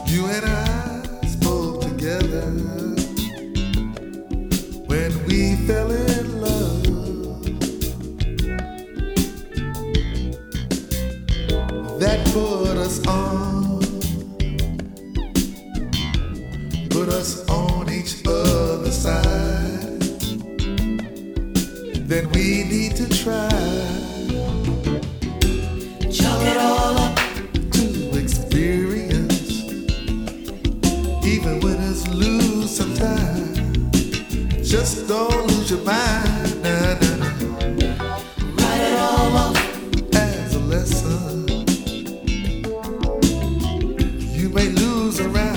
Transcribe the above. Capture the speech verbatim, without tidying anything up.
You and I spoke together when we fell in love. That put us on, put us on each other's side. Then we need to try. Chalk it all up to experience, even when it's lose some time. Just don't lose your mind, nah, nah, nah. Write it all off As a lesson. You may lose around